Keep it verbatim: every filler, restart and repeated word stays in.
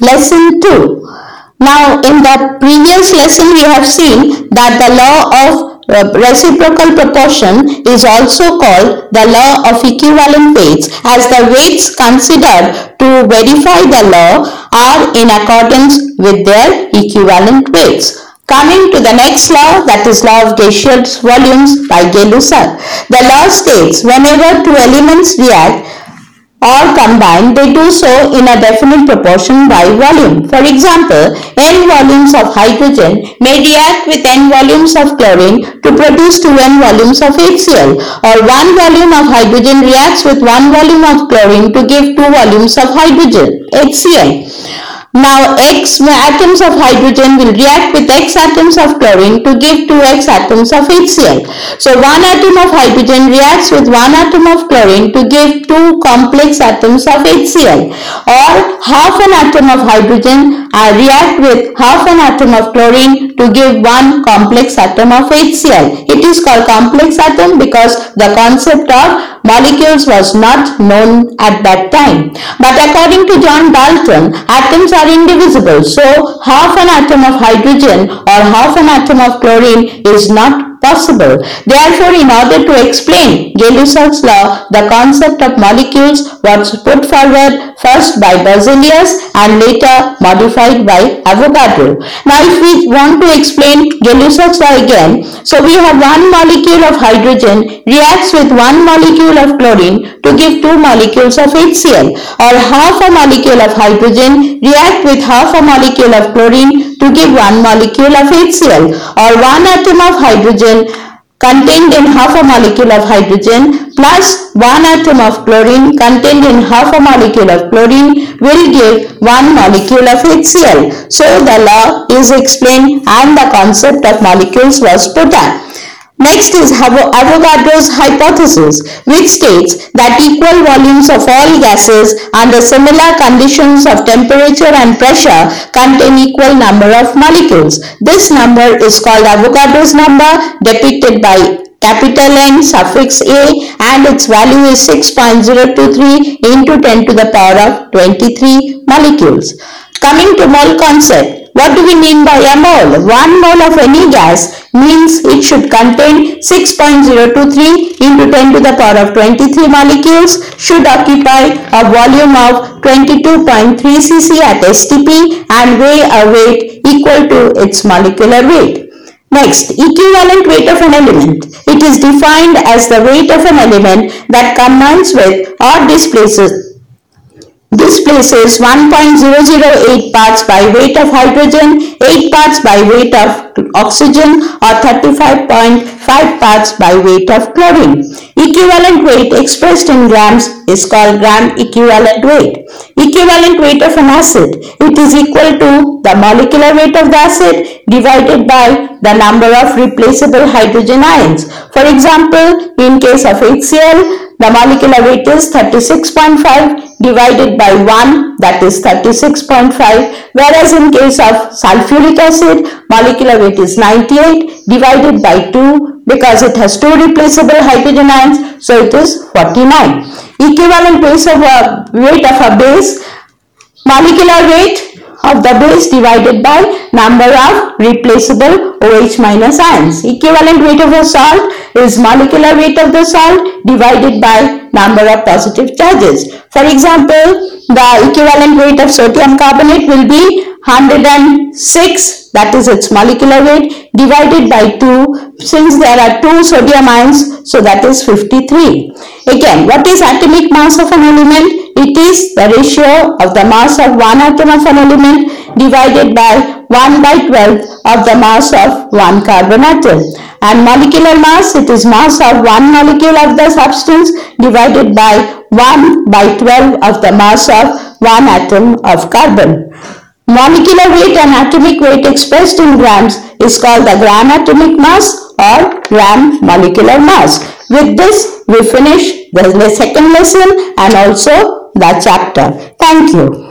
Lesson two. Now, in the previous lesson, we have seen that the law of reciprocal proportion is also called the law of equivalent weights, as the weights considered to verify the law are in accordance with their equivalent weights. Coming to the next law, that is law of gaseous volumes by Gay-Lussac. The law states whenever two elements react or combine, they do so in a definite proportion by volume. For example, n volumes of hydrogen may react with n volumes of chlorine to produce two n volumes of HCl, or one volume of hydrogen reacts with one volume of chlorine to give two volumes of hydrogen, HCl. Now, X atoms of hydrogen will react with X atoms of chlorine to give two X atoms of HCl. So, one atom of hydrogen reacts with one atom of chlorine to give two complex atoms of HCl. Or half an atom of hydrogen uh, react with half an atom of chlorine to give one complex atom of HCl. It is called complex atom because the concept of molecules was not known at that time. But according to John Dalton, atoms are indivisible. So half an atom of hydrogen or half an atom of chlorine is not possible. Therefore, in order to explain Gay-Lussac's law, the concept of molecules was put forward first by Berzelius and later modified by Avogadro. Now, if we want to explain Gay-Lussac's law again, so we have one molecule of hydrogen reacts with one molecule of chlorine to give two molecules of HCl, or half a molecule of hydrogen react with half a molecule of chlorine to give one molecule of HCl, or one atom of hydrogen contained in half a molecule of hydrogen plus one atom of chlorine contained in half a molecule of chlorine will give one molecule of HCl. So the law is explained and the concept of molecules was put on. Next is Avogadro's hypothesis, which states that equal volumes of all gases under similar conditions of temperature and pressure contain equal number of molecules. This number is called Avogadro's number, depicted by capital N suffix A, and its value is six point zero two three into ten to the power of twenty-three molecules. Coming to mole concept. What do we mean by a mole? One mole of any gas means it should contain six point zero two three into ten to the power of twenty-three molecules, should occupy a volume of twenty-two point three cc at S T P and weigh a weight equal to its molecular weight. Next, equivalent weight of an element. It is defined as the weight of an element that combines with or displaces displaces one point zero zero eight parts by weight of hydrogen, eight parts by weight of oxygen, or thirty-five point five parts by weight of chlorine. Equivalent weight expressed in grams is called gram equivalent weight. Equivalent weight of an acid. It is equal to the molecular weight of the acid divided by the number of replaceable hydrogen ions. For example, in case of HCl, the molecular weight is thirty-six point five divided by one, that is thirty-six point five, whereas in case of sulfuric acid, molecular weight is ninety-eight divided by two, because it has two replaceable hydrogen ions, so it is forty-nine. Equivalent weight of a, weight of a base, molecular weight of the base divided by number of replaceable OH minus ions. Equivalent weight of a salt is molecular weight of the salt divided by number of positive charges. For example, the equivalent weight of sodium carbonate will be one hundred six, that is its molecular weight, divided by two, since there are two sodium ions, so that is fifty-three. Again, what is atomic mass of an element? It is the ratio of the mass of one atom of an element divided by one by twelve of the mass of one carbon atom. And molecular mass, it is mass of one molecule of the substance divided by one by twelve of the mass of one atom of carbon. Molecular weight and atomic weight expressed in grams is called the gram atomic mass or gram molecular mass. With this, we finish the second lesson and also the chapter. Thank you.